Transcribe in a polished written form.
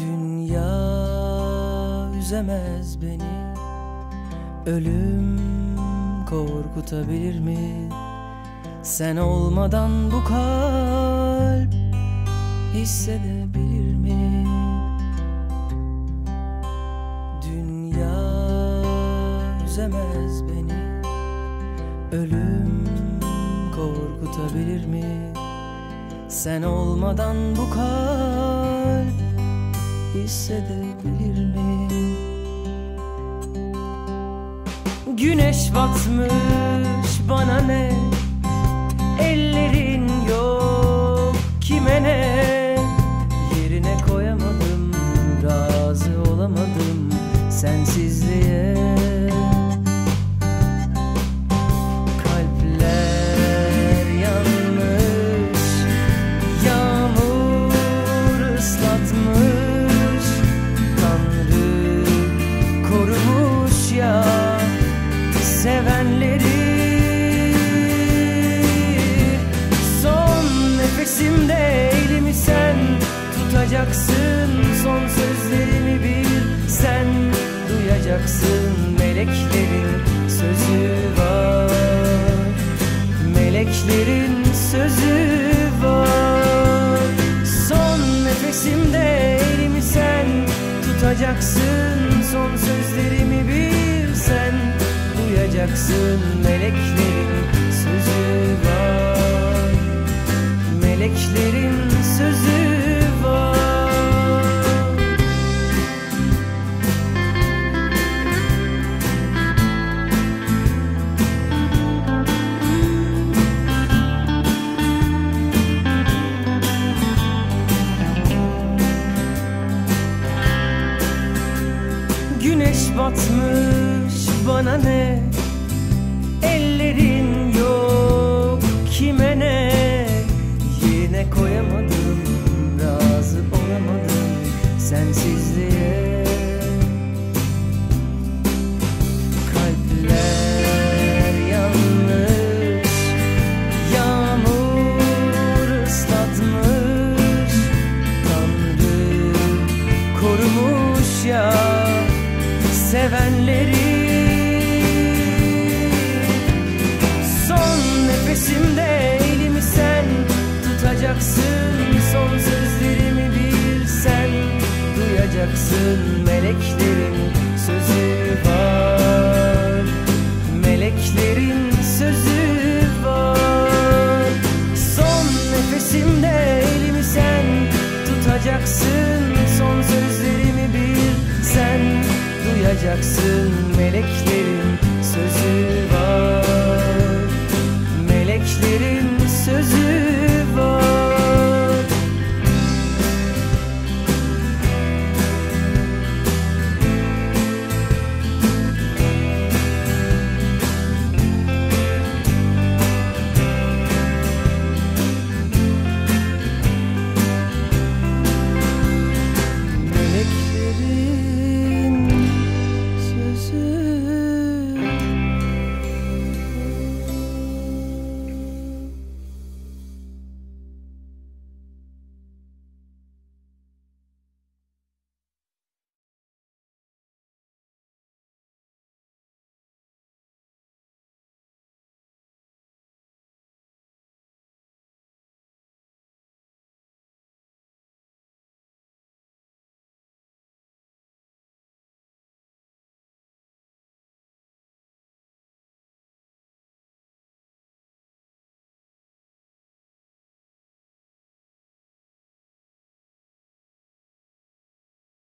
Dünya üzemez beni, ölüm korkutabilir mi? Sen olmadan bu kalp hissedebilir mi? Dünya üzemez beni, ölüm korkutabilir mi? Sen olmadan bu kalp hissedebilir mi? Güneş batmış, bana ne? Ellerin yok, kime ne? Yerine koyamadım, razı olamadım sensizliğe. Kalpler yanmış, yağmur ıslatmış, Tanrı korumuş ya sevenleri. Son nefesimde elimi sen tutacaksın, son sözlerimi bil sen duyacaksın. Meleklerin sözü var, meleklerin sözü var. Son nefesimde elimi sen tutacaksın, son sözlerimi bil sen duyacaksın. Meleklerin sözü var, meleklerin sözü var. Güneş batmış, bana ne? Ellerin yok, kime ne? Yerine koyamadım, razı olamadım sensizliğe. Kalpler yanmış, yağmur ıslatmış, Tanrı korumuş ya sevenleri. Son nefesimde elimi sen tutacaksın, son sözlerimi bil sen duyacaksın. Meleklerin sözü var, meleklerin sözü var. Son nefesimde elimi sen tutacaksın, son sözlerimi bil sen duyacaksın. Meleklerin